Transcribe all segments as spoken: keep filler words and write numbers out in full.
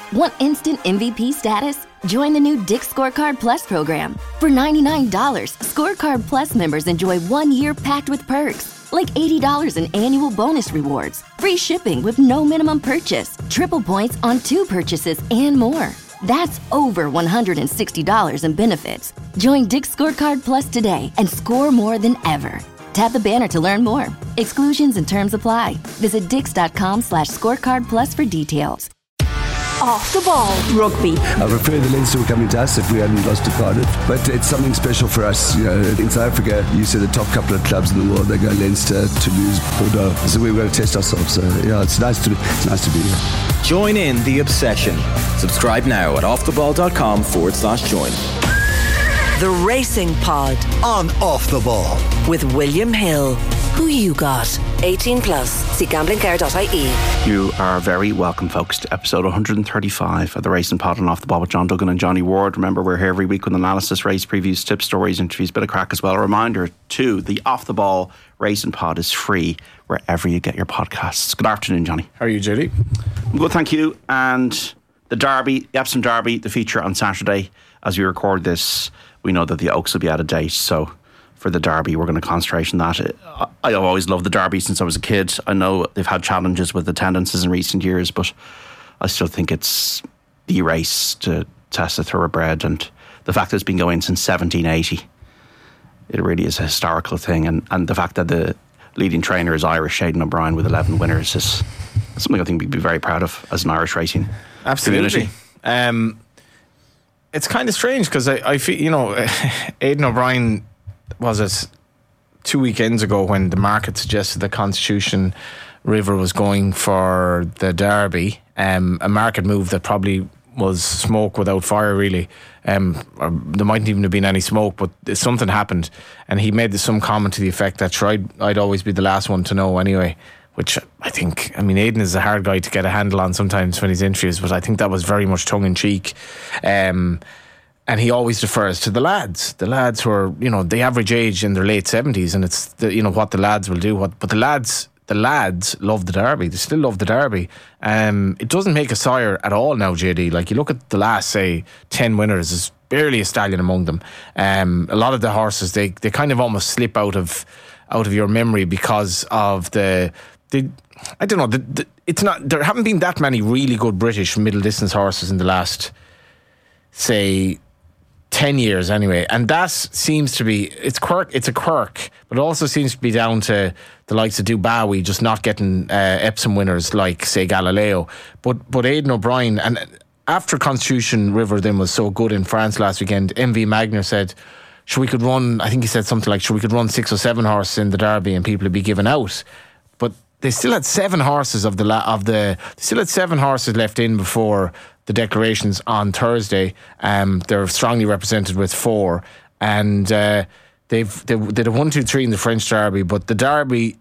Want instant M V P status? Join the new Dick's Scorecard Plus program. For ninety-nine dollars, Scorecard Plus members enjoy one year packed with perks, like eighty dollars in annual bonus rewards, free shipping with no minimum purchase, triple points on two purchases, and more. That's over one hundred sixty dollars in benefits. Join Dick's Scorecard Plus today and score more than ever. Tap the banner to learn more. Exclusions and terms apply. Visit dix.com slash scorecard plus for details. Off the ball rugby. I prefer the Leinster were coming to us if we hadn't lost to Cardiff, but it's something special for us. You know, in South Africa, you see the top couple of clubs in the world. They go Leinster, Toulouse, Bordeaux. So we've got to test ourselves. So yeah, it's nice to it's nice to be here. Join in the obsession. Subscribe now at offtheball.com forward slash join. The Racing Pod on Off the Ball with William Hill. Who you got? eighteen plus. See gambling care dot I E. You are very welcome, folks, to episode one thirty-five of the Racing Pod on Off the Ball with John Duggan and Johnny Ward. Remember, we're here every week with analysis, race previews, tips, stories, interviews, bit of crack as well. A reminder too, the Off the Ball Racing Pod is free wherever you get your podcasts. Good afternoon, Johnny. How are you, J D? I'm good, thank you. And the Derby, the Epsom Derby, the feature on Saturday. As we record this, we know that the Oaks will be out of date, so for the Derby, we're going to concentrate on that. I've always loved the Derby since I was a kid. I know they've had challenges with attendances in recent years, but I still think it's the race to test a thoroughbred, and the fact that it's been going since seventeen eighty, it really is a historical thing, and, and the fact that the leading trainer is Irish, Aidan O'Brien, with eleven winners is something I think we'd be very proud of as an Irish racing Absolutely. community. Um, it's kind of strange because I, I feel, you know, Aidan O'Brien, was it two weekends ago when the market suggested that Constitution River was going for the Derby, um, a market move that probably was smoke without fire, really. Um, or there mightn't even have been any smoke, but something happened, and he made some comment to the effect that sure, I'd, I'd always be the last one to know anyway, which I think, I mean, Aidan is a hard guy to get a handle on sometimes when he's interviews, but I think that was very much tongue-in-cheek. Um, and he always refers to the lads, the lads who are, you know, the average age in their late seventies, and it's, the, you know, what the lads will do. What, but the lads... The lads love the Derby. They still love the Derby. Um, it doesn't make a sire at all now, J D. Like, you look at the last, say, ten winners, there's barely a stallion among them. Um, a lot of the horses, they they kind of almost slip out of out of your memory because of the... the I don't know. The, the, it's not. There haven't been that many really good British middle distance horses in the last, say, ten years anyway, and that seems to be it's quirk it's a quirk, but it also seems to be down to the likes of Dubawi just not getting uh, Epsom winners like, say, Galileo, but but Aidan O'Brien, and after Constitution River then was so good in France last weekend, M V Magner said, sure, we could run, I think he said something like, sure, we could run six or seven horses in the Derby and people would be given out, but they still had seven horses of the la- of the they still had seven horses left in before the declarations on Thursday. Um, they're strongly represented with four, and uh, they've they did a one, two, three in the French Derby. But the Derby,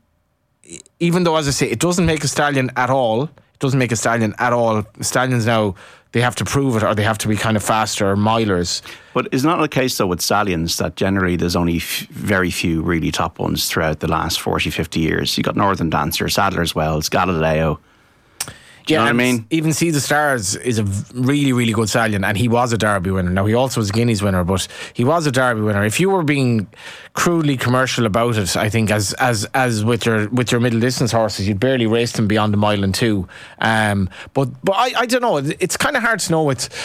even though, as I say, it doesn't make a stallion at all. It doesn't make a stallion at all. Stallions now, they have to prove it, or they have to be kind of faster, or milers. But it's not the case though with stallions that generally there's only f- very few really top ones throughout the last forty, fifty years. You got Northern Dancer, Sadler's Wells, Galileo. Do you yeah, know what I mean? Even See the Stars is a really, really good stallion, and he was a Derby winner. Now, he also was a Guineas winner, but he was a Derby winner. If you were being crudely commercial about it, I think as as as with your with your middle distance horses, you'd barely race them beyond a mile and two. Um, but but I, I don't know. It's kind of hard to know. It's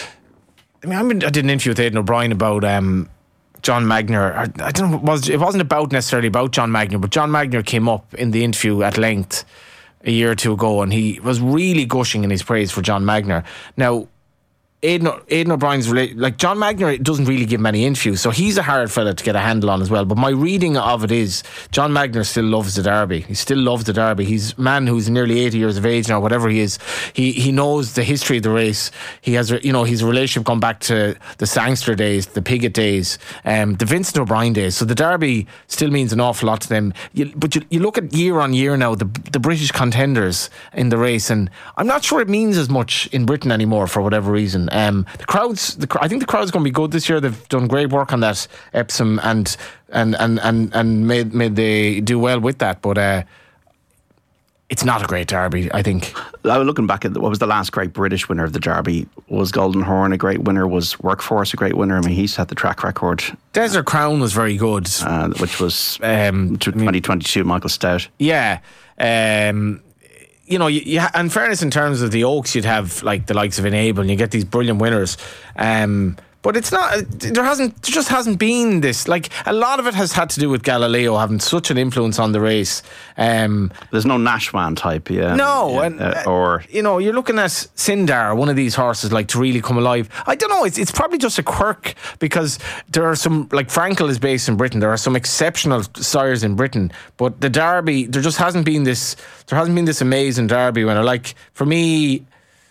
I mean, I, mean, I did an interview with Aidan O'Brien about um, John Magner. I, I don't know. It, was, it wasn't about necessarily about John Magner, but John Magner came up in the interview at length a year or two ago, and he was really gushing in his praise for John Magner. Now, Aidan, Aidan O'Brien's like John Magner doesn't really give many interviews, so he's a hard fella to get a handle on as well. But my reading of it is John Magner still loves the Derby. He still loves the Derby. He's a man who's nearly eighty years of age now, whatever he is. He he knows the history of the race. He has, you know, his relationship gone back to the Sangster days, the Piggott days, um, the Vincent O'Brien days. So the Derby still means an awful lot to them. You, but you, you look at year on year now, the the British contenders in the race, and I'm not sure it means as much in Britain anymore for whatever reason. Um, the crowds, the, I think the crowd's going to be good this year. They've done great work on that Epsom, and and and and and made made they do well with that. But uh, it's not a great Derby, I think. I was looking back at what was the last great British winner of the Derby. Was Golden Horn a great winner? Was Workforce a great winner? I mean, he's had the track record. Desert Crown was very good. Uh, which was um, twenty twenty-two, Michael Stout. Yeah. Um, you know, you, you ha- in fairness, in terms of the Oaks, you'd have like the likes of Enable and you get these brilliant winners. Um, But it's not, there hasn't, there just hasn't been this, like, a lot of it has had to do with Galileo having such an influence on the race. Um, There's no Nashwan type, yeah. No, yeah, and, uh, or, you know, you're looking at Sindar, one of these horses, like, to really come alive. I don't know, it's, it's probably just a quirk, because there are some, like, Frankel is based in Britain, there are some exceptional sires in Britain, but the Derby, there just hasn't been this, there hasn't been this amazing Derby winner. Like, for me,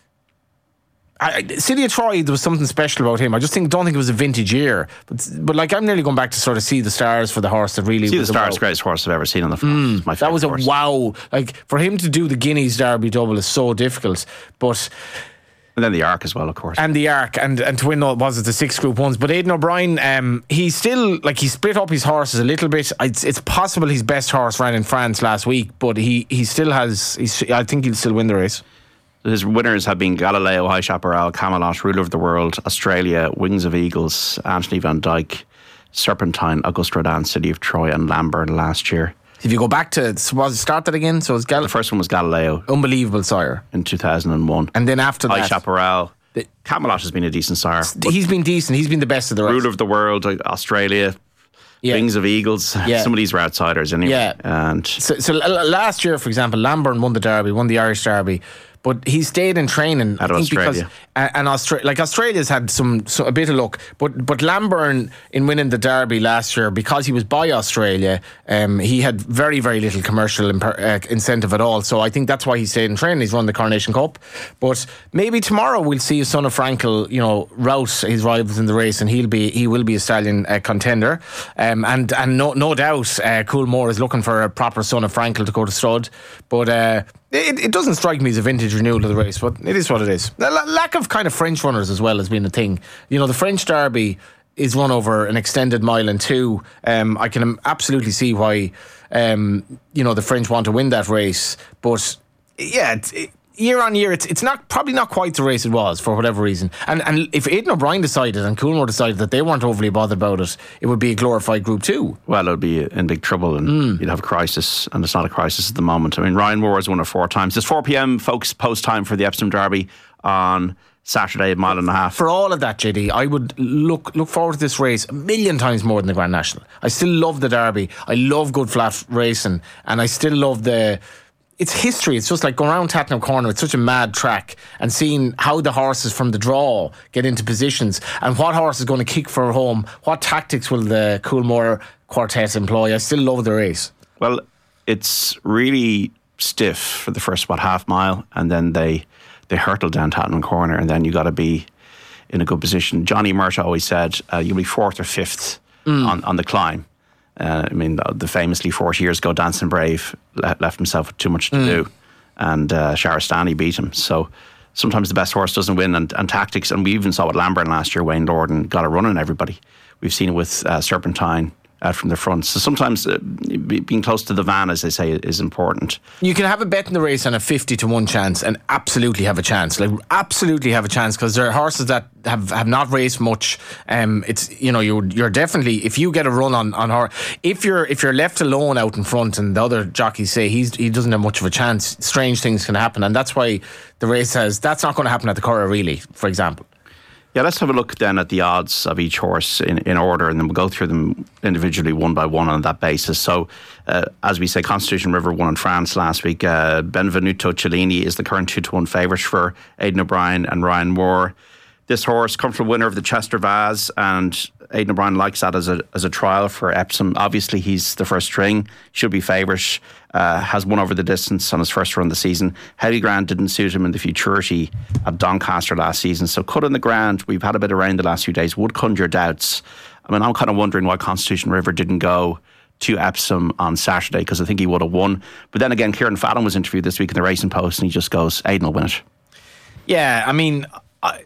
I, City of Troy, there was something special about him. I just think don't think it was a vintage year, but but like I'm nearly going back to sort of see the stars for the horse that really See was the Stars, wow. greatest horse I've ever seen on the front. Mm, my that was a horse. wow. Like for him to do the Guineas Derby double is so difficult, but. And then the Arc as well, of course. And the Arc, and, and to win, all, was it the six Group Ones? But Aidan O'Brien, um, he still, like, he split up his horses a little bit. It's, it's possible his best horse ran in France last week, but he, he still has, he's, I think he'll still win the race. His winners have been Galileo, High Chaparral, Camelot, Ruler of the World, Australia, Wings of Eagles, Anthony Van Dyke, Serpentine, Auguste Rodin, City of Troy, and Lamburn last year. If you go back to, was it started again? So it's Gal- The first one was Galileo. Unbelievable sire. In two thousand one. And then after High that. Chaparral. The, Camelot has been a decent sire. He's been decent. He's been the best of the rest. Ruler of the World, Australia. Yeah. Wings of Eagles. Yeah. Some of these were outsiders anyway. Yeah. And so, so last year, for example, Lamburn won the Derby, won the Irish Derby. But he stayed in training, At I think, Australia. because uh, and Austra- like Australia's had some, so a bit of luck. But but Lamburn in winning the Derby last year, because he was by Australia, um, he had very very little commercial imper- uh, incentive at all. So I think that's why he stayed in training. He's won the Coronation Cup. But maybe tomorrow we'll see Son of Frankel, you know, rout his rivals in the race, and he'll be he will be a stallion uh, contender. Um, and and no no doubt, uh, Coolmore is looking for a proper Son of Frankel to go to Strud. But. Uh, It, it doesn't strike me as a vintage renewal of the race, but it is what it is. The lack of kind of French runners as well has been a thing. You know, the French Derby is run over an extended mile and two. Um, I can absolutely see why, um, you know, the French want to win that race. But yeah, it, it, year on year, it's it's not probably not quite the race it was for whatever reason. And and if Aidan O'Brien decided and Coolmore decided that they weren't overly bothered about it, it would be a glorified Group Two. Well, it would be in big trouble, and mm. you'd have a crisis, and it's not a crisis at the moment. I mean, Ryan Moore has won it four times. It's four p.m. folks, post time for the Epsom Derby on Saturday, a mile and a half. For all of that, J D, I would look look forward to this race a million times more than the Grand National. I still love the Derby. I love good flat racing, and I still love the. It's history. It's just like going around Tattenham Corner. It's such a mad track, and seeing how the horses from the draw get into positions, and what horse is going to kick for home. What tactics will the Coolmore quartet employ? I still love the race. Well, it's really stiff for the first what half mile, and then they they hurtle down Tattenham Corner, and then you got to be in a good position. Johnny Mert always said uh, you'll be fourth or fifth mm. on on the climb. Uh, I mean, the, the famously forty years ago, Dancing Brave le- left himself with too much to mm. do, and uh, Shahrastani beat him. So sometimes the best horse doesn't win, and, and tactics. And we even saw with Lamburn last year, Wayne Lorden got a run on everybody. We've seen it with uh, Serpentine out from the front. So sometimes uh, being close to the van, as they say, is important. You can have a bet in the race on a fifty to one chance and absolutely have a chance. Like absolutely have a chance, because there are horses that have, have not raced much. Um, it's you know you're you're definitely, if you get a run on on her, if you're if you're left alone out in front and the other jockeys say he's he doesn't have much of a chance, strange things can happen, and that's why the race says that's not going to happen at the Curragh, really, for example. Yeah, let's have a look then at the odds of each horse in, in order, and then we'll go through them individually one by one on that basis. So, uh, as we say, Constitution River won in France last week. Uh, Benvenuto Cellini is the current two to one favourite for Aidan O'Brien and Ryan Moore. This horse, comfortable winner of the Chester Vase, and Aidan O'Brien likes that as a as a trial for Epsom. Obviously, he's the first string, should be favourite. Uh, has won over the distance on his first run of the season. Heavy ground didn't suit him in the futurity at Doncaster last season. So cut in the ground, we've had a bit of rain the last few days, would conjure doubts. I mean, I'm kind of wondering why Constitution River didn't go to Epsom on Saturday, because I think he would have won. But then again, Kieran Fallon was interviewed this week in the Racing Post, and he just goes, Aidan will win it. Yeah, I mean, I,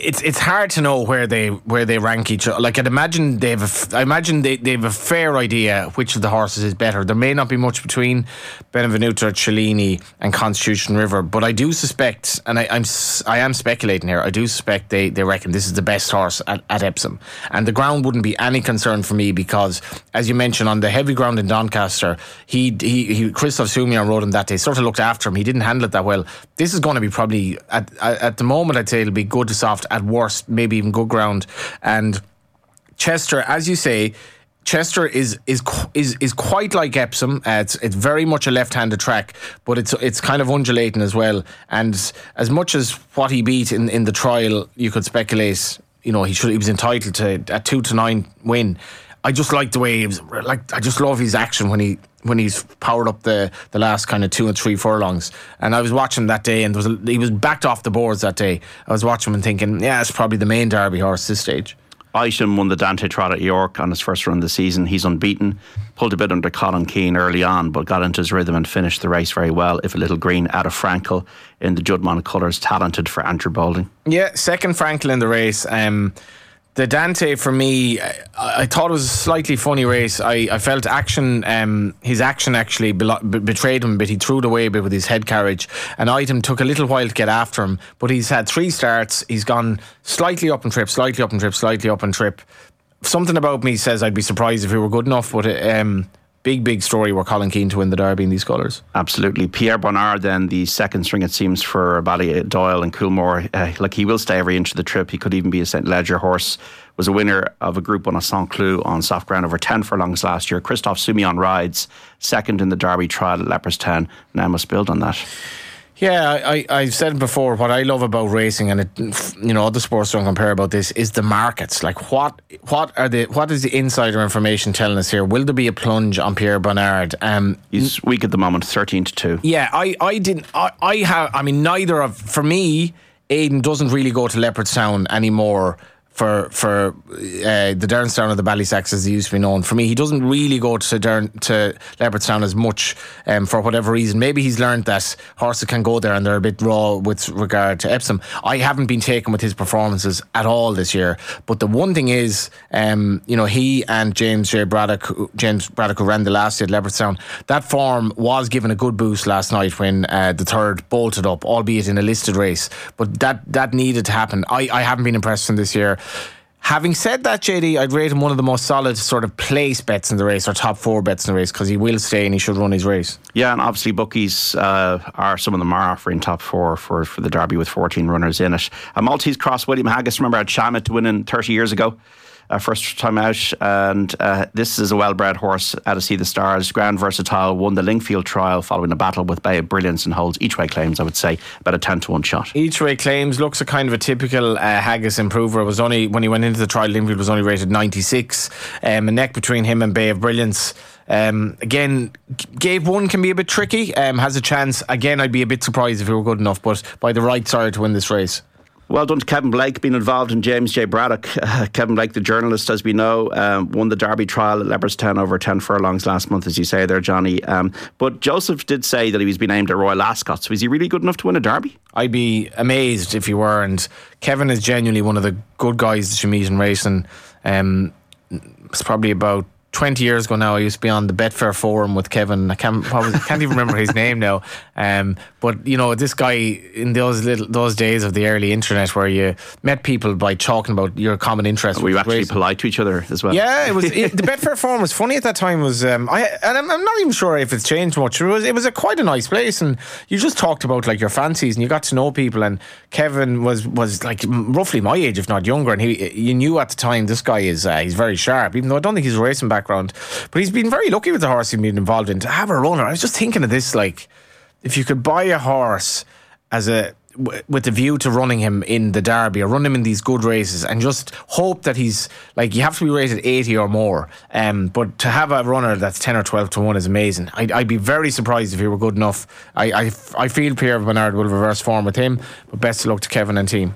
it's it's hard to know where they where they rank each other. Like I'd imagine they've a f- I imagine they they've a fair idea which of the horses is better. There may not be much between Benvenuto Cellini and Constitution River, but I do suspect, and I, I'm I am speculating here. I do suspect they, they reckon this is the best horse at, at Epsom, and the ground wouldn't be any concern for me because, as you mentioned, on the heavy ground in Doncaster, he he, he Christophe Soumillon rode him that day. Sort of looked after him. He didn't handle it that well. This is going to be probably at at the moment. I'd say it'll be good to soft. At worst, maybe even good ground. And Chester, as you say, Chester is is is is quite like Epsom. Uh, it's it's very much a left-handed track, but it's it's kind of undulating as well. And as much as what he beat in, in the trial, you could speculate, you know, he should he was entitled to a two to nine win. I just like the way he was. Like I just love his action when he. when he's powered up the, the last kind of two and three furlongs. And I was watching that day, and there was a, he was backed off the boards that day. I was watching him and thinking, yeah, it's probably the main Derby horse this stage. Isham won the Dante Trot at York on his first run of the season. He's unbeaten. Pulled a bit under Colin Keane early on, but got into his rhythm and finished the race very well. If a Little Green out of Frankel in the Juddmonte colours, talented for Andrew Boulding. Yeah, second Frankel in the race. Um, The Dante, for me, I, I thought it was a slightly funny race. I, I felt action, um, his action actually be- betrayed him a bit. He threw it away a bit with his head carriage. And Item took a little while to get after him, but he's had three starts. He's gone slightly up and trip, slightly up and trip, slightly up and trip. Something about me says I'd be surprised if he were good enough, but um, big, big story were Colin Keane to win the Derby in these colours. Absolutely. Pierre Bonnard then, the second string it seems for Ballydoyle and Coolmore. Uh, like he will stay every inch of the trip. He could even be a Saint Leger horse. Was a winner of a Group one at Saint Cloud on soft ground over ten furlongs last year. Christophe Soumillon rides second in the Derby trial at Leopardstown. Now must build on that. Yeah, I, I've said before, what I love about racing, and it, you know, other sports don't compare about this, is the markets. Like, what what are the what is the insider information telling us here? Will there be a plunge on Pierre Bonnard? Um, He's weak at the moment, thirteen to two. Yeah, I, I didn't. I, I have. I mean, neither of. For me, Aidan doesn't really go to Leopardstown anymore. For for uh, the Derrynstown or the Ballysacks, as they used to be known. For me, he doesn't really go to Dern, to Leopardstown as much um, for whatever reason. Maybe he's learned that horses can go there and they're a bit raw with regard to Epsom. I haven't been taken with his performances at all this year. But the one thing is, um, you know, he and James J. Braddock, James Braddock, who ran the last year at Leopardstown, that form was given a good boost last night when uh, the third bolted up, albeit in a listed race. But that that needed to happen. I, I haven't been impressed from this year. Having said that, J D, I'd rate him one of the most solid sort of place bets in the race, or top four bets in the race, because he will stay and he should run his race. Yeah, and obviously bookies uh, are, some of them are offering top four for, for the Derby with fourteen runners in it. A Maltese Cross, William Haggis, remember, had Shamit winning thirty years ago. Uh, first time out, and uh, this is a well-bred horse out of See the Stars. Ground versatile, won the Lingfield trial following a battle with Bay of Brilliance, and holds each way claims, I would say, about a ten to one shot. Each way claims looks a kind of a typical uh, Haggis improver. It was only, when he went into the trial, Lingfield was only rated ninety-six. Um, a neck between him and Bay of Brilliance. Um, again, Gave One can be a bit tricky, um, has a chance. Again, I'd be a bit surprised if he were good enough, but by the right side to win this race. Well done to Kevin Blake, being involved in James J. Braddock. Uh, Kevin Blake, the journalist, as we know, um, won the Derby trial at Leopardstown over ten furlongs last month, as you say there, Johnny. Um, but Joseph did say that he was being aimed at Royal Ascot. So is he really good enough to win a Derby? I'd be amazed if he were. And Kevin is genuinely one of the good guys that you meet in racing. Um, it's probably about twenty years ago now. I used to be on the Betfair forum with Kevin. I can't, what was, I can't even remember his name now. Um, but you know, this guy in those little those days of the early internet, where you met people by talking about your common interest. Were you actually racing. Polite to each other as well? Yeah, it was. It, the Betfair forum was funny at that time. Was um, I? And I'm, I'm not even sure if it's changed much. It was. It was a quite a nice place, and you just talked about like your fancies, and you got to know people. And Kevin was was like roughly my age, if not younger, and he you knew at the time this guy is uh, he's very sharp. Even though I don't think he's a racing background, but he's been very lucky with the horse he's been involved in to have a runner. I was just thinking of this, like, if you could buy a horse as a with the view to running him in the Derby or run him in these good races, and just hope that he's like, you have to be rated eighty or more, um, but to have a runner that's ten or twelve to one is amazing. I'd, I'd be very surprised if he were good enough. I, I, I feel Pierre Bonnard will reverse form with him, but best of luck to Kevin and team.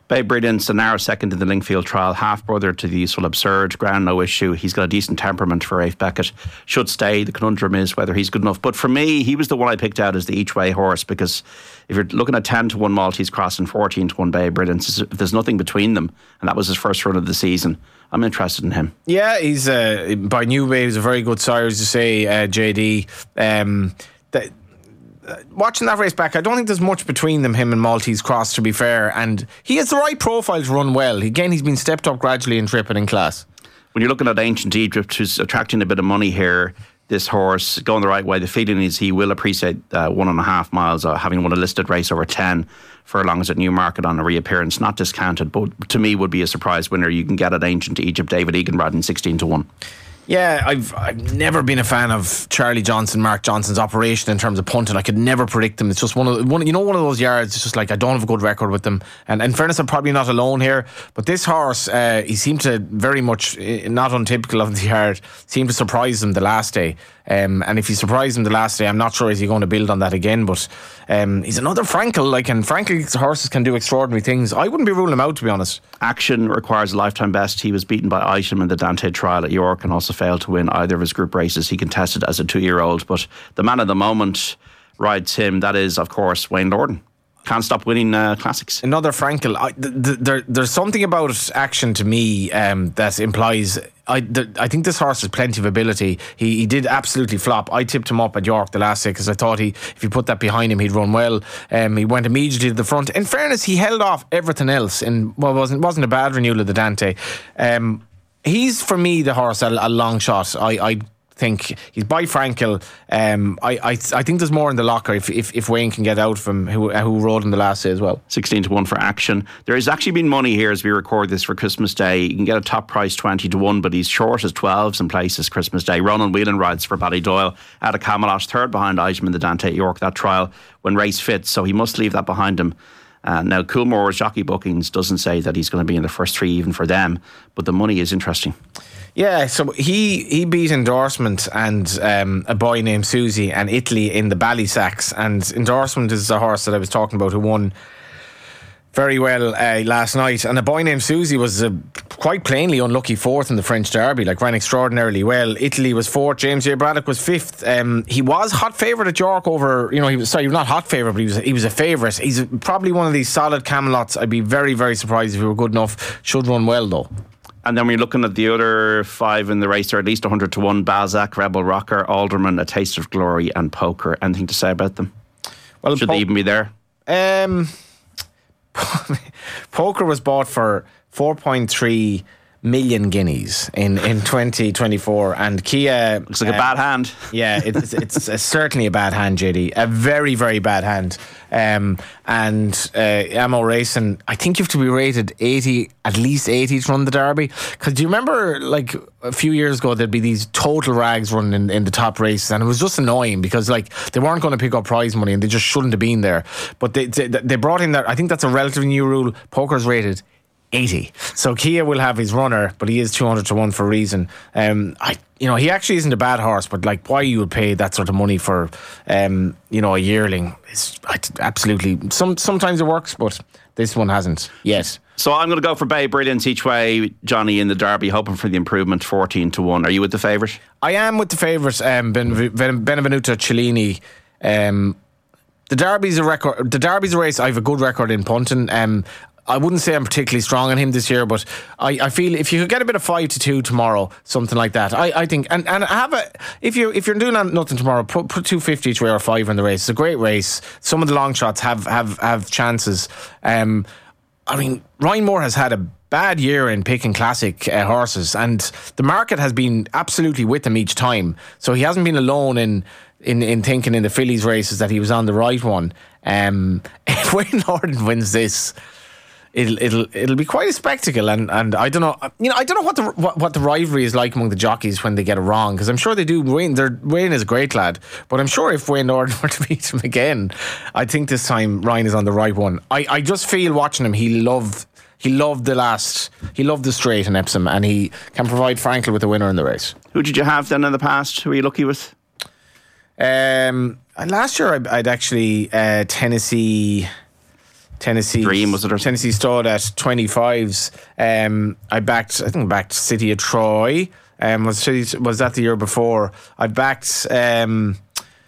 Bay Brilliance, a narrow second in the Linkfield trial, half brother to the Useful Absurd, ground no issue. He's got a decent temperament for Rafe Beckett. Should stay. The conundrum is whether he's good enough. But for me, he was the one I picked out as the each way horse, because if you're looking at ten to one Maltese Cross and fourteen to one Bay Brilliance, if there's nothing between them, and that was his first run of the season, I'm interested in him. Yeah, he's uh, by New Bay, he's a very good sire, as you say, uh, J D. Um, that, Uh, watching that race back, I don't think there's much between them, him and Maltese Cross, to be fair, and he has the right profile to run well. Again, he's been stepped up gradually in trip and in class. When you're looking at Ancient Egypt, who's attracting a bit of money here, this horse going the right way, the feeling is he will appreciate uh, one and a half miles, uh, having won a listed race over ten furlongs at Newmarket on a reappearance, not discounted, but to me would be a surprise winner. You can get at Ancient Egypt, David Egan riding sixteen to one. Yeah, I've I've never been a fan of Charlie Johnson, Mark Johnson's operation in terms of punting. I could never predict them. It's just one of the, one, you know, one of those yards. It's just like I don't have a good record with them. And in fairness, I'm probably not alone here. But this horse, uh, he seemed to very much, not untypical of the yard, seemed to surprise them the last day. Um, and if he surprised him the last day, I'm not sure is he going to build on that again. But um, he's another Frankel. Like, and Frankel's horses can do extraordinary things. I wouldn't be ruling him out, to be honest. Action requires a lifetime best. He was beaten by Item in the Dante trial at York and also failed to win either of his group races. He contested as a two-year-old. But the man of the moment rides him. That is, of course, Wayne Lorden. Can't stop winning uh, classics. Another Frankel. I, th- th- there, there's something about Action to me um, that implies. I, th- I think this horse has plenty of ability. He, he did absolutely flop. I tipped him up at York the last day because I thought he, if you put that behind him, he'd run well. Um, he went immediately to the front. In fairness, he held off everything else. In what well, wasn't wasn't a bad renewal of the Dante. Um, he's for me the horse a, a long shot. I. I think he's by Frankel. Um, I, I I think there's more in the locker if if, if Wayne can get out of him, who who rode him the last day as well. sixteen to one for Action. There has actually been money here as we record this for Christmas Day. You can get a top price twenty to one, but he's short as twelves in places Christmas Day. Ronan Whelan rides for Ballydoyle out of Camelot, third behind Item in the Dante at York, that trial when race fits, so he must leave that behind him. Uh, now, Coolmore's jockey bookings doesn't say that he's going to be in the first three even for them, but the money is interesting. Yeah, so he, he beat Endorsement and um, a boy named Susie and Italy in the Ballysacks. And Endorsement is a horse that I was talking about who won very well uh, last night. And a boy named Susie was a quite plainly unlucky fourth in the French Derby, like ran extraordinarily well. Italy was fourth, James J. Braddock was fifth. Um, he was hot favourite at York over, you know, he was sorry, he was not hot favourite, but he was he was a favourite. He's probably one of these solid Camelots. I'd be very, very surprised if he were good enough. Should run well though. And then when you're looking at the other five in the race, they're at least one hundred to one. Balzac, Rebel Rocker, Alderman, A Taste of Glory and Poker. Anything to say about them? Well, Should po- they even be there? Um, Poker was bought for four point three million guineas in, in twenty twenty-four, and Kia looks like uh, a bad hand. Yeah, it's it's a, certainly a bad hand, J D. A very very bad hand. Um, and uh, Ammo Racing, I think you have to be rated eighty, at least eighty to run the Derby. Because do you remember, like a few years ago, there'd be these total rags running in, in the top races, and it was just annoying because like they weren't going to pick up prize money and they just shouldn't have been there. But they they, they brought in that. I think that's a relatively new rule. Poker's rated eighty. So Kia will have his runner, but he is two hundred to one for a reason. Um, I, you know, he actually isn't a bad horse, but like why you would pay that sort of money for, um, you know, a yearling is absolutely. Some sometimes it works, but this one hasn't yet. So I'm going to go for Bay Brilliance each way, Johnny, in the Derby, hoping for the improvement, fourteen to one. Are you with the favourite? I am with the favourite, um, ben, ben, Benvenuto Cellini. Um, the Derby's a record. The Derby's a race. I have a good record in punting. Um, I wouldn't say I'm particularly strong on him this year, but I, I feel if you could get a bit of five to two tomorrow, something like that, I, I think, and, and have a if you if you're doing nothing tomorrow, put put two fifty each way or five in the race. It's a great race. Some of the long shots have have have chances. Um, I mean, Ryan Moore has had a bad year in picking classic uh, horses, and the market has been absolutely with him each time. So he hasn't been alone in. In, in thinking in the Fillies races that he was on the right one. Um, if Wayne Lorden wins this, it'll it'll it'll be quite a spectacle, and, and I don't know, you know, I don't know what the what, what the rivalry is like among the jockeys when they get it wrong, because I'm sure they do. Wayne, they're, Wayne is a great lad, but I'm sure if Wayne Lorden were to beat him again, I think this time Ryan is on the right one. I, I just feel watching him, he loved he loved the last, he loved the straight in Epsom, and he can provide Frankel with a winner in the race. Who did you have then in the past? Who were you lucky with? Um, last year I'd actually uh, Tennessee Tennessee Dream, was it? Or Tennessee Stud at twenty-fives. Um, I backed, I think, I backed City of Troy. Um, was City, was that the year before? I backed um,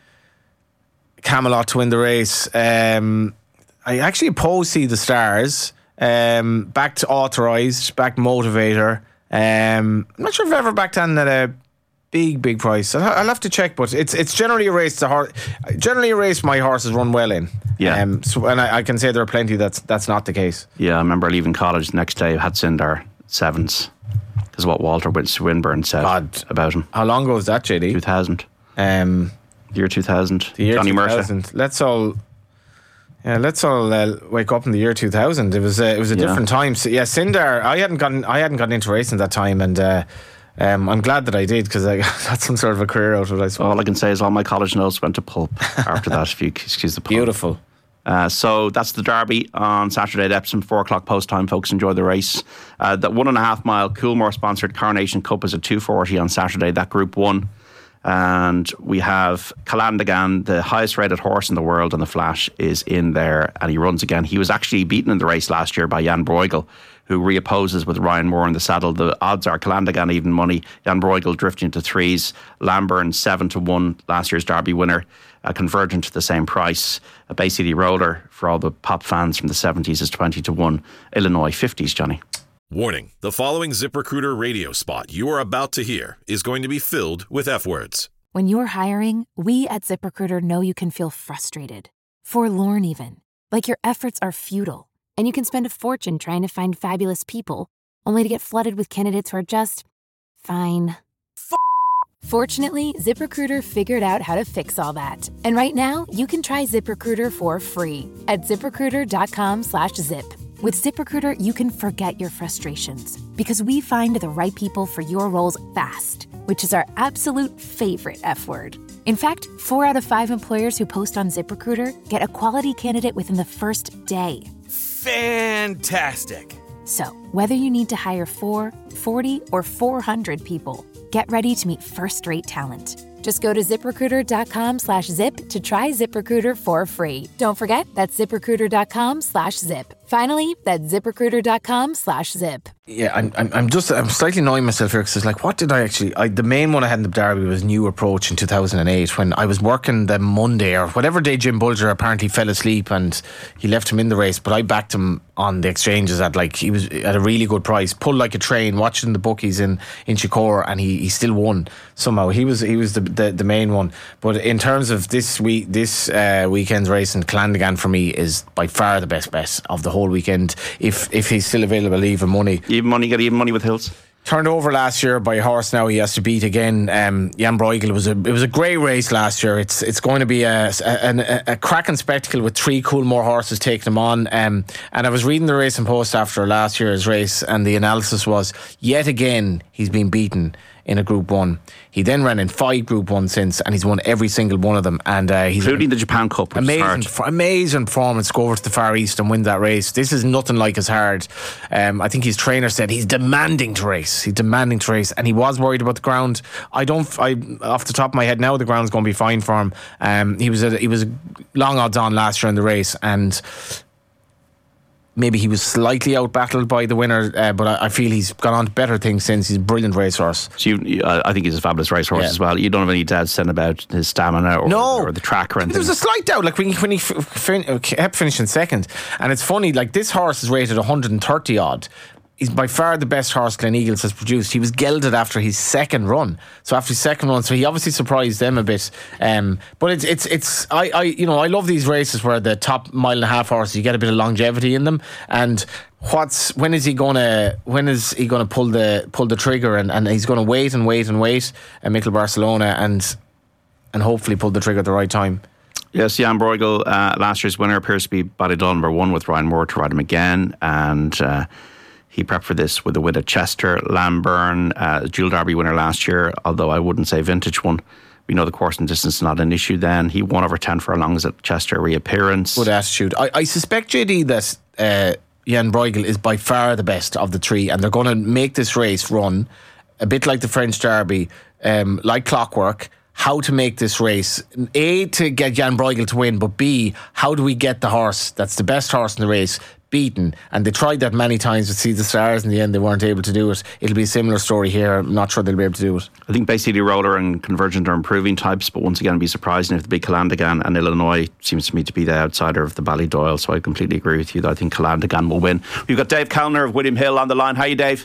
Camelot to win the race. Um, I actually opposed See the Stars. Um, backed Authorised. Backed Motivator. Um, I'm not sure if I've ever backed on at a big, big price. I'll, I'll have to check, but it's it's generally a race. The horse, generally a race my horses run well in. Yeah. Um, so, and I, I can say there are plenty that's that's not the case. Yeah, I remember leaving college the next day. I had Sindar sevens. Because what Walter Swinburne said God. about him. How long ago was that, J D? two thousand. Um, the year two thousand. the year Johnny two Mercer. thousand. Let's all. Yeah, let's all uh, wake up in the year two thousand. It was uh, it was a Yeah. different time. So, yeah, Sindar. I hadn't gotten I hadn't gotten into racing that time, and uh, um, I'm glad that I did because I got some sort of a career out of it. I suppose. All I can say is all my college notes went to pulp after that, if you excuse the pun. Beautiful. Uh, so that's the Derby on Saturday at Epsom, four o'clock post time. Folks, enjoy the race. Uh, that one and a half mile Coolmore sponsored Coronation Cup is at two forty on Saturday. That Group One, and we have Calandagan, the highest rated horse in the world, and the Flash is in there, and he runs again. He was actually beaten in the race last year by Jan Bruegel, who reopposes with Ryan Moore in the saddle. The odds are Calandagan even money, Jan Bruegel drifting to threes, Lamburn seven to one, last year's Derby winner, uh, converging to the same price. A Bay City Roller for all the pop fans from the seventies is twenty to one. Illinois fifties, Johnny. Warning, the following ZipRecruiter radio spot you are about to hear is going to be filled with F-words. When you're hiring, we at ZipRecruiter know you can feel frustrated, forlorn even, like your efforts are futile, and you can spend a fortune trying to find fabulous people, only to get flooded with candidates who are just fine. F- Fortunately, ZipRecruiter figured out how to fix all that. And right now, you can try ZipRecruiter for free at ZipRecruiter.com slash zip. With ZipRecruiter, you can forget your frustrations because we find the right people for your roles fast, which is our absolute favorite F word. In fact, four out of five employers who post on ZipRecruiter get a quality candidate within the first day. Fantastic. So, whether you need to hire four, forty, or four hundred people, get ready to meet first-rate talent. Just go to ZipRecruiter.com slash zip to try ZipRecruiter for free. Don't forget, that's ZipRecruiter.com slash zip. Finally, that's ZipRecruiter.com slash zip. Yeah, I'm, I'm, I'm just, I'm slightly annoying myself here because it's like, what did I actually, I, the main one I had in the Derby was New Approach in two thousand eight when I was working the Monday or whatever day Jim Bulger apparently fell asleep and he left him in the race, but I backed him on the exchanges at like, he was at a really good price, pulled like a train, watching the bookies in, in Chicora, and he, he still won somehow. He was, he was the, the, the main one. But in terms of this week, this uh, weekend's race, and Calandagan for me is by far the best bet of the whole weekend. If if he's still available, even money. Even money, get even money with Hills. Turned over last year by a horse. Now he has to beat again. Um, Jan Bruegel was a it was a great race last year. It's it's going to be a a, a, a cracking spectacle with three Coolmore horses taking him on. Um, and I was reading the Racing Post after last year's race, and the analysis was yet again he's been beaten in a Group One. He then ran in five Group One since, and he's won every single one of them. And uh, he's including the Japan Cup, which amazing, is hard. amazing performance. Go over to the Far East and win that race. This is nothing like as hard. Um, I think his trainer said he's demanding to race. He's demanding to race, and he was worried about the ground. I don't. I off the top of my head now, the ground's going to be fine for him. Um, he was a, he was long odds on last year in the race, and maybe he was slightly out battled by the winner, uh, but I, I feel he's gone on to better things since. He's a brilliant racehorse. So you, uh, I think he's a fabulous racehorse Yeah. as well. You don't have any doubts then about his stamina or, No. or the track or anything. There was a slight doubt, like when he, when he f- fin- kept finishing second, and it's funny, like this horse is rated one hundred thirty odd. He's by far the best horse Glen Eagles has produced. He was gelded after his second run. So after his second run, so he obviously surprised them a bit. Um, but it's it's it's I, I you know I love these races where the top mile and a half horses, you get a bit of longevity in them. And what's when is he gonna when is he gonna pull the pull the trigger and, and he's gonna wait and wait and wait at Mikel Barcelona and and hopefully pull the trigger at the right time. Yes, Jan Bruegel, uh, last year's winner, appears to be Ballydoyle number one with Ryan Moore to ride him again, and uh, he prepped for this with a win at Chester. Lamburn, uh, dual Derby winner last year, although I wouldn't say vintage one. We know the course and distance is not an issue then. He won over ten furlongs at Chester reappearance. Good attitude. I, I suspect, J D, that uh, Jan Bruegel is by far the best of the three, and they're going to make this race run a bit like the French Derby, um, like clockwork. how to make this race. A, to get Jan Bruegel to win, but B, how do we get the horse that's the best horse in the race beaten? And they tried that many times with Sea the Stars. In the end, they weren't able to do it. It'll be a similar story here. I'm not sure they'll be able to do it. I think Bay City Roller and Convergent are improving types, but once again, it'd be surprising if the big Calandagan and Illinois seems to me to be the outsider of the Ballydoyle. So I completely agree with you that I think Calandagan will win. We've got Dave Kellner of William Hill on the line. How are you, Dave?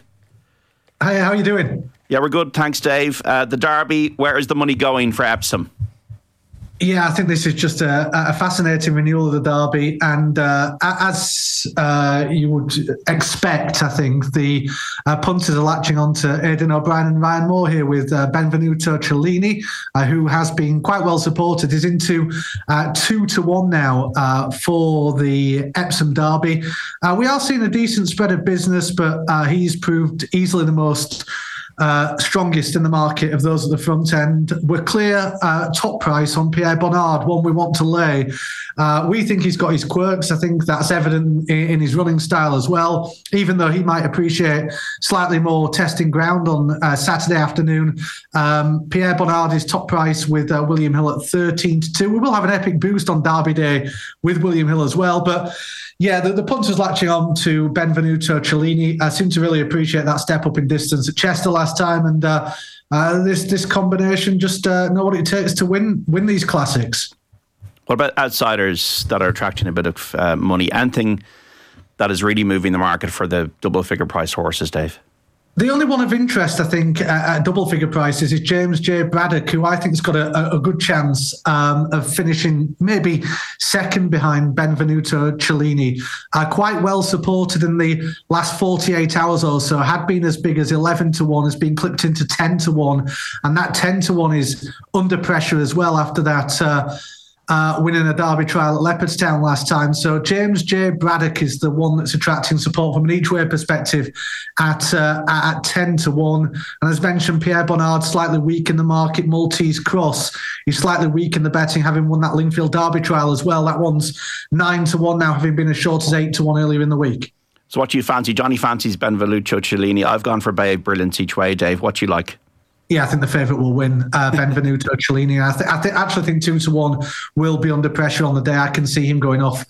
Hi, how are you doing? Yeah, we're good. Thanks, Dave. Uh, the Derby, where is the money going for Epsom? Yeah, I think this is just a, a fascinating renewal of the Derby, and uh, as uh, you would expect, I think the uh, punters are latching on to Aidan O'Brien and Ryan Moore here with uh, Benvenuto Cellini, uh, who has been quite well supported. He's into uh, two to one now uh, for the Epsom Derby. Uh, we are seeing a decent spread of business, but uh, he's proved easily the most Uh, strongest in the market of those at the front end. We're clear uh, top price on Pierre Bonnard, one we want to lay. Uh, we think he's got his quirks. I think that's evident in, in his running style as well, even though he might appreciate slightly more testing ground on uh, Saturday afternoon. Um, Pierre Bonnard is top price with uh, William Hill at thirteen to two. We will have an epic boost on Derby Day with William Hill as well, but yeah, the, the punters latching on to Benvenuto Cellini uh, seem to really appreciate that step up in distance at Chester last time, and uh, uh, this this combination just uh, know what it takes to win win these classics. What about outsiders that are attracting a bit of uh, money? Anything that is really moving the market for the double figure price horses, Dave? The only one of interest, I think, uh, at double figure prices is James J. Braddock, who I think has got a, a good chance um, of finishing maybe second behind Benvenuto Cellini. Uh, quite well supported in the last forty-eight hours or so, had been as big as eleven to one, has been clipped into ten to one, and that ten to one is under pressure as well after that uh, Uh, winning a Derby trial at Leopardstown last time. So James J. Braddock is the one that's attracting support from an each-way perspective at uh, at ten to one. And as mentioned, Pierre Bonnard slightly weak in the market. Maltese Cross, he's slightly weak in the betting, having won that Lingfield Derby trial as well. That one's nine to one now, having been as short as eight to one earlier in the week. So what do you fancy? Johnny fancies Benvenuto Cellini. I've gone for Bay of Brilliance each way, Dave. What do you like? Yeah, I think the favourite will win, uh, Benvenuto Cellini. I, th- I th- actually think two to one will be under pressure on the day. I can see him going off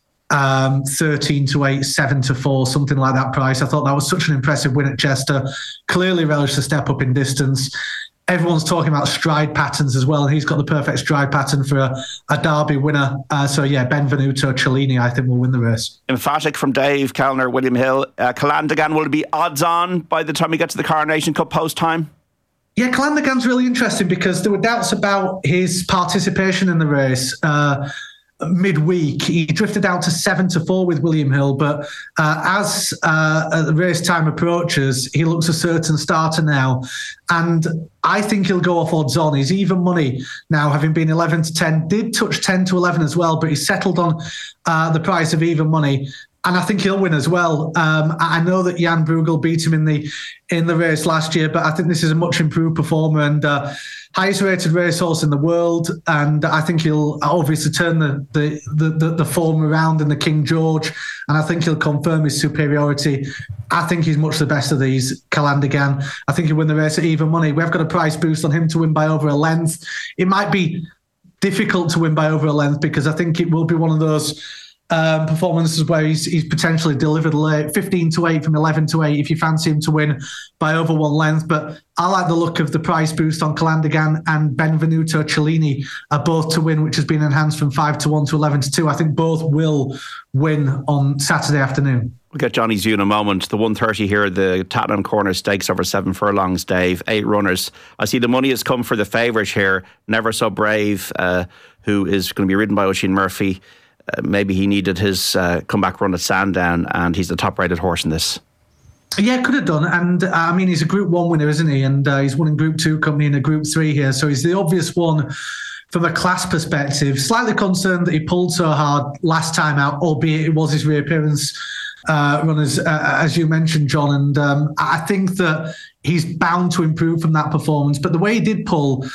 um, thirteen to eight, seven to four, something like that price. I thought that was such an impressive win at Chester. Clearly relished a step up in distance. Everyone's talking about stride patterns as well, and he's got the perfect stride pattern for a, a Derby winner. Uh, so yeah, Benvenuto Cellini, I think, will win the race. Emphatic from Dave Kellner, William Hill. Uh, Calandagan, will it be odds on by the time we get to the Coronation Cup post time? Yeah, Calandagan's really interesting because there were doubts about his participation in the race uh, midweek. He drifted out to seven to four with William Hill, but uh, as uh, the race time approaches, he looks a certain starter now. And I think he'll go off odds on. He's even money now, having been eleven to ten. Did touch ten to eleven as well, but he settled on uh, the price of even money. And I think he'll win as well. Um, I know that Jan Bruegel beat him in the in the race last year, but I think this is a much improved performer and uh, highest rated racehorse in the world. And I think he'll obviously turn the the, the the the form around in the King George, and I think he'll confirm his superiority. I think he's much the best of these, Calandagan. I think he'll win the race at even money. We've got a price boost on him to win by over a length. It might be difficult to win by over a length because I think it will be one of those Um, performances where he's, he's potentially delivered late, fifteen to eight from eleven to eight if you fancy him to win by over one length. But I like the look of the price boost on Calandagan and Benvenuto Cellini are both to win, which has been enhanced from five to one to eleven to two. I think both will win on Saturday afternoon. We'll get Johnny's view in a moment. The one thirty here, the Tattenham Corner Stakes over seven furlongs, Dave. Eight runners. I see the money has come for the favourite here, Never So Brave, uh, who is going to be ridden by Oisin Murphy. Uh, maybe he needed his uh, comeback run at Sandown, and he's the top-rated horse in this. Yeah, could have done. And uh, I mean, he's a Group One winner, isn't he? And uh, he's won in Group Two company in a Group Three here, so he's the obvious one from a class perspective. Slightly concerned that he pulled so hard last time out, albeit it was his reappearance uh, run, as, uh, as you mentioned, John. And um, I think that he's bound to improve from that performance. But the way he did pull,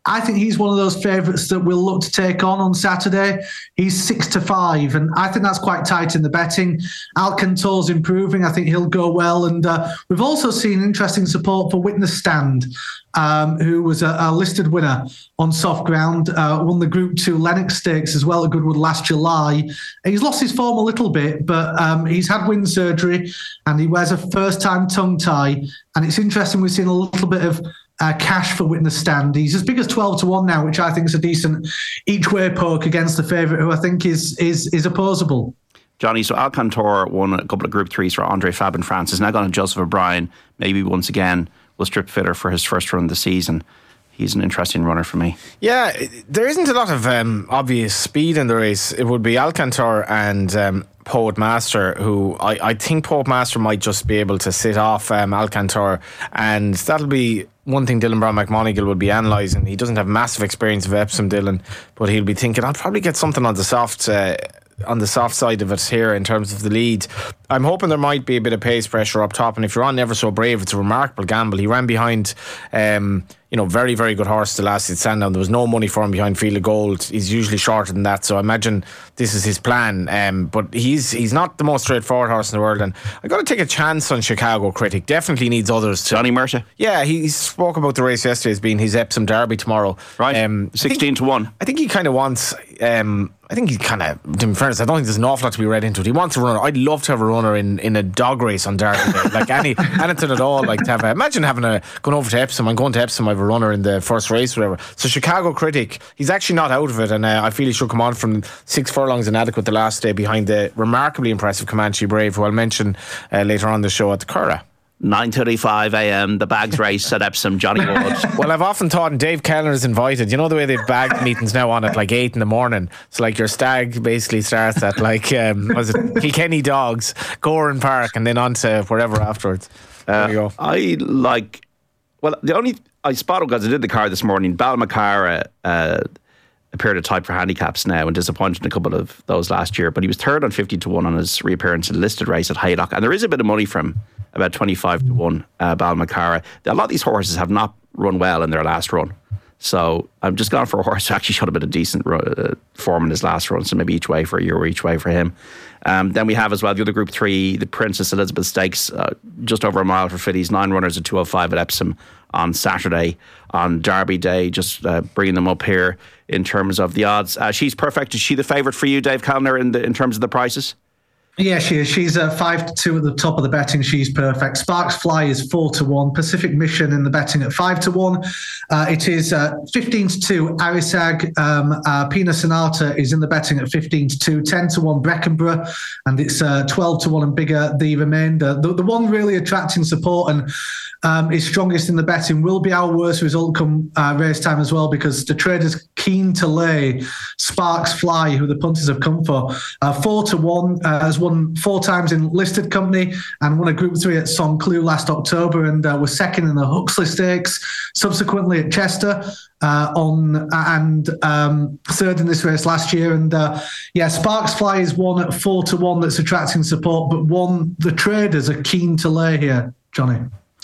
I think he's one of those favourites that we'll look to take on on Saturday. He's six to five, and I think that's quite tight in the betting. Alcantor's improving. I think he'll go well. And uh, we've also seen interesting support for Witness Stand, um, who was a, a listed winner on soft ground, uh, won the Group two Lennox Stakes as well at Goodwood last July. He's lost his form a little bit, but um, he's had wind surgery and he wears a first-time tongue tie. And it's interesting, we've seen a little bit of uh, cash for Witness Stand. He's as big as twelve to one now, which I think is a decent each-way poke against the favourite, who I think is is is opposable. Johnny, so Alcantor won a couple of Group threes for Andre Fab in France. Is now gone to Joseph O'Brien. Maybe once again will strip fitter for his first run of the season. He's an interesting runner for me. Yeah, there isn't a lot of um, obvious speed in the race. It would be Alcantor and um, Poet Master, who I, I think Poet Master might just be able to sit off um, Alcantor, and that'll be one thing Dylan Brown McMonigal will be analysing. He doesn't have massive experience of Epsom, Dylan, but he'll be thinking, I'll probably get something on the soft uh, on the soft side of it here in terms of the lead. I'm hoping there might be a bit of pace pressure up top, and if you're on Never So Brave, it's a remarkable gamble. He ran behind um, you know, very, very good horse the last at Sandown. There was no money for him behind Field of Gold. He's usually shorter than that, so I imagine this is his plan. Um, but he's he's not the most straightforward horse in the world, and I've got to take a chance on Chicago Critic. Definitely needs others to. Johnny Mercer? Yeah, he spoke about the race yesterday as being his Epsom Derby tomorrow. Right, um, sixteen to one. I think he kind of wants... Um, I think he kind of, in fairness, I don't think there's an awful lot to be read into it. He wants a runner. I'd love to have a runner in, in a dog race on Derby Day. Like any anything at all. Like to have a, imagine having a going over to Epsom. I'm going to Epsom. I have a runner in the first race, whatever. So Chicago Critic, he's actually not out of it, and uh, I feel he should come on from six furlongs inadequate the last day behind the remarkably impressive Comanche Brave, who I'll mention uh, later on the show at the Curragh. nine thirty-five a.m. the bags race at Epsom. Johnny Wood. Well, I've often thought, and Dave Kellner is invited. You know the way they've bag meetings now on at like eight in the morning. So like your stag basically starts at like um, was it Kilkenny Dogs, Goran Park, and then on to wherever afterwards. There uh, you go. I like. Well, the only I spotted because I did the car this morning. Balmacara uh, appeared at type for handicaps now and disappointed in a couple of those last year. But he was third on fifty to one on his reappearance in the listed race at Haydock, and there is a bit of money from him. About twenty-five to one, uh, Balmacara. A lot of these horses have not run well in their last run. So I'm just gone for a horse who actually showed a bit of decent uh, form in his last run. So maybe each way for a year or each way for him. Um, then we have as well the other Group three, the Princess Elizabeth Stakes, uh, just over a mile for fillies. Nine runners at two oh five at Epsom on Saturday. On Derby Day, just uh, bringing them up here in terms of the odds. Uh, she's perfect. Is she the favourite for you, Dave Kellner, in, the, in terms of the prices? Yeah, she is. She's uh, five to two at the top of the betting. She's perfect. Sparks Fly is four to one. Pacific Mission in the betting at five to one. Uh, it is uh, fifteen to two. Arisag, um, uh, Pina Sonata is in the betting at fifteen to two. Ten to one. Breckenborough, and it's uh, twelve to one and bigger. The remainder, the, the one really attracting support and um, is strongest in the betting will be Our Worst Result come uh, race time as well, because the trader's keen to lay Sparks Fly, who the punters have come for, uh, four to one. Uh, has won four times in listed company and won a Group three at Saint-Cloud last October, and uh, was second in the Huxley Stakes, subsequently at Chester uh, on and um, third in this race last year. And uh, yeah, Sparks Fly is one at four to one that's attracting support, but one the traders are keen to lay here, Johnny.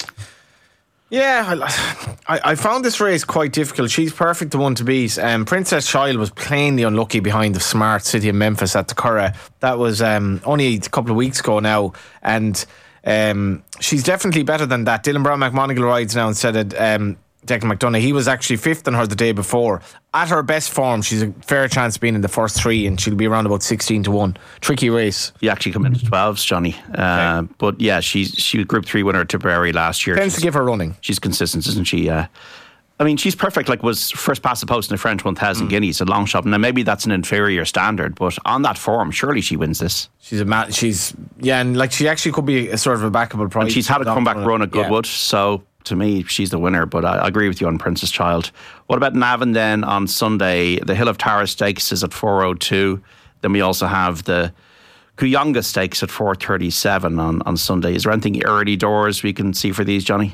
Yeah, I, I found this race quite difficult. She's perfect, the one to beat. Um, Princess Child was plainly unlucky behind the Smart City of Memphis at the Curragh. That was um, only a couple of weeks ago now, and um, she's definitely better than that. Dylan Brown McMonigal rides now instead of um, Declan McDonough. He was actually fifth on her the day before. At her best form, she's a fair chance of being in the first three, and she'll be around about sixteen to one. Tricky race. You actually come into twelves, Johnny. Uh, okay. But yeah, she's she was Group three winner at Tipperary last year. Tends she's, to give her running. She's consistent, isn't she? Uh, I mean, she's perfect. Like, was first past the post in the French one thousand mm. guineas, a long shot. Now maybe that's an inferior standard, but on that form, surely she wins this. She's a ma- she's yeah, and like she actually could be a sort of a backable price. And she's had a comeback run at Goodwood, yeah. So to me, she's the winner, but I, I agree with you on Princess Child. What about Navan then on Sunday? The Hill of Tara Stakes is at four oh two. Then we also have the Kuyonga Stakes at four thirty-seven on, on Sunday. Is there anything early doors we can see for these, Johnny?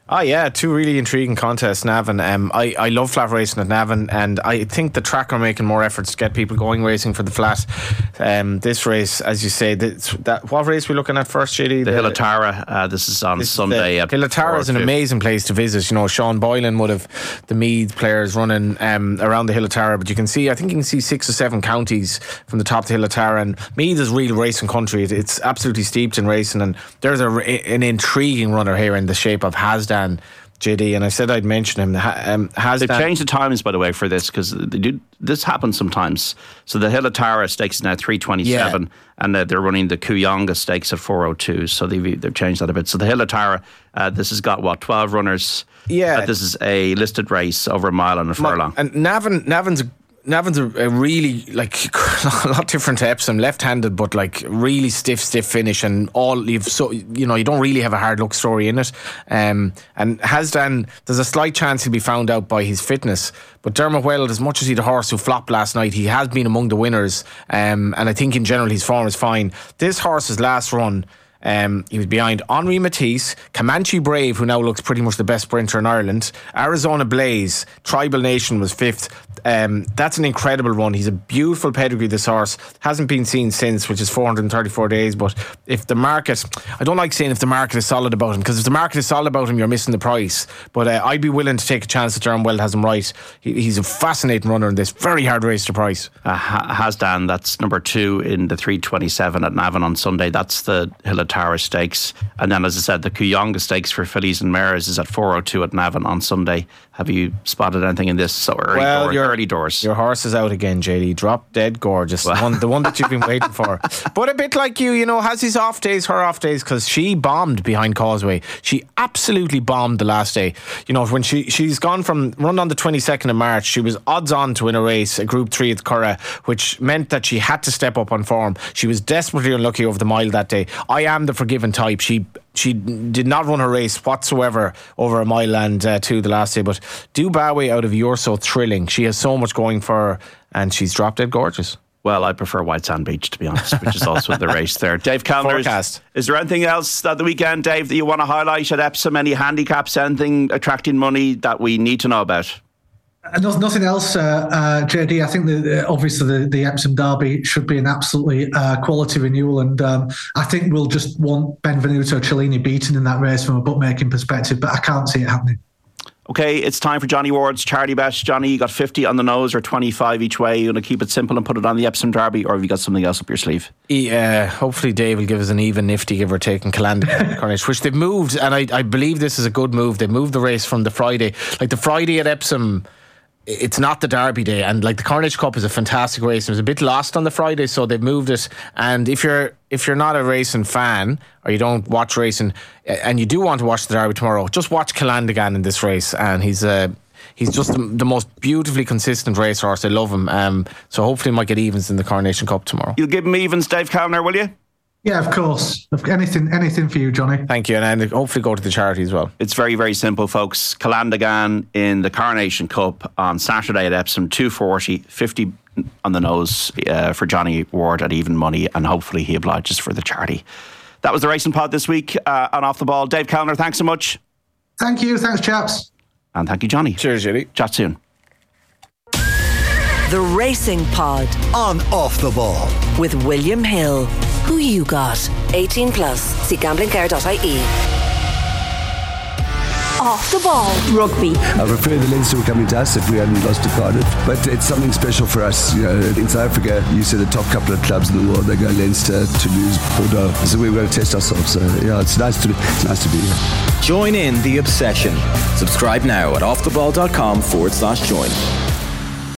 Oh yeah, two really intriguing contests, Navan. Um, I, I love flat racing at Navan, and I think the track are making more efforts to get people going racing for the flat. Um, this race, as you say, this, that what race are we looking at first, J D? The, the Hill of Tara. Uh, this is on this Sunday. The, Hill of Tara is an amazing place to visit. You know, Sean Boylan would have the Meath players running um, around the Hill of Tara, but you can see, I think you can see six or seven counties from the top of the Hill of Tara, and Meath is real racing country. It, it's absolutely steeped in racing, and there's a, an intriguing runner here in the shape of Hasdan, J D, and I said I'd mention him. Um, has They've changed the timings, by the way, for this, because they do. This happens sometimes. So the Hill of Tara stakes is now three twenty-seven, yeah. and uh, they're running the Kuyonga stakes at four oh two. So they've, they've changed that a bit. So the Hill of Tara, uh, this has got what twelve runners. Yeah, uh, this is a listed race over a mile and a furlong. And Navan, Navan's. Navan's a, a really, like, a lot different to Epsom, left-handed, but like really stiff, stiff finish, and all you've so you know you don't really have a hard luck story in it. Um, and Hasdan, there's a slight chance he'll be found out by his fitness. But Dermot Weld, as much as he's a horse who flopped last night, he has been among the winners. Um, and I think in general his form is fine. This horse's last run, Um, he was behind Henri Matisse, Comanche Brave, who now looks pretty much the best sprinter in Ireland, Arizona Blaze, Tribal Nation was fifth. Um, that's an incredible run. He's a beautiful pedigree, this horse. Hasn't been seen since, which is four hundred thirty-four days. But if the market, I don't like saying if the market is solid about him, because if the market is solid about him, you're missing the price. But uh, I'd be willing to take a chance that Dermot Weld has him right. He, he's a fascinating runner in this. Very hard race to price. Uh, Hasdan, that's number two in the three twenty-seven at Navan on Sunday. That's the Hill of Tara Stakes. And then, as I said, the Kuyonga Stakes for fillies and mares is at four oh two at Navan on Sunday. Have you spotted anything in this? So early, well, door, your, early doors. Your horse is out again, J D. Drop dead gorgeous. Well. One, the one that you've been waiting for. But a bit like you, you know, has his off days, her off days, because she bombed behind Causeway. She absolutely bombed the last day. You know, when she, she's gone from, run on the twenty-second of March, she was odds on to win a race, a Group three at Curragh, which meant that she had to step up on form. She was desperately unlucky over the mile that day. I am the forgiven type. She She did not run her race whatsoever over a mile and uh, two the last day. But Dubawi out of You're So Thrilling. She has so much going for her, and she's drop dead gorgeous. Well, I prefer White Sand Beach, to be honest, which is also the race there. Dave Kellner, is, is there anything else at the weekend, Dave, that you want to highlight at Epsom? Any handicaps, anything attracting money that we need to know about? Uh, nothing else, uh, uh, J D. I think that uh, obviously the, the Epsom Derby should be an absolutely uh, quality renewal, and um, I think we'll just want Benvenuto Cellini beaten in that race from a bookmaking perspective, but I can't see it happening. Okay, it's time for Johnny Ward's charity bet. Johnny, you got fifty on the nose or twenty-five each way. You want to keep it simple and put it on the Epsom Derby, or have you got something else up your sleeve? Yeah, hopefully Dave will give us an even nifty give or take in Calandon Carnage, which they've moved, and I, I believe this is a good move. They moved the race from the Friday. Like the Friday at Epsom, it's not the Derby day, and like the Carnage Cup is a fantastic race. It was a bit lost on the Friday, so they've moved it. And if you're if you're not a racing fan, or you don't watch racing, and you do want to watch the Derby tomorrow, just watch Calandagan in this race, and he's uh, he's just the, the most beautifully consistent racehorse. I love him. Um, so hopefully he might get evens in the Coronation Cup tomorrow. You'll give him evens, Dave Kellner, will you? Yeah, of course. Anything anything for you, Johnny. Thank you. And hopefully go to the charity as well. It's very, very simple, folks. Calandagan in the Coronation Cup on Saturday at Epsom, two forty, fifty on the nose uh, for Johnny Ward at even money, and hopefully he obliges for the charity. That was the Racing Pod this week uh, on Off the Ball. Dave Kellner, thanks so much. Thank you. Thanks, chaps. And thank you, Johnny. Cheers, Judy. Chat soon. The Racing Pod on Off the Ball with William Hill. Who you got? eighteen plus. See gambling care dot I E. Off the Ball Rugby. I prefer the Leinster were coming to us if we hadn't lost to Cardiff, but it's something special for us. You know, in South Africa, you see the top couple of clubs in the world. They go Leinster, Toulouse, Bordeaux. So we've got to test ourselves. So yeah, it's nice to be, it's nice to be here. Join in the obsession. Subscribe now at offtheball.com forward slash join.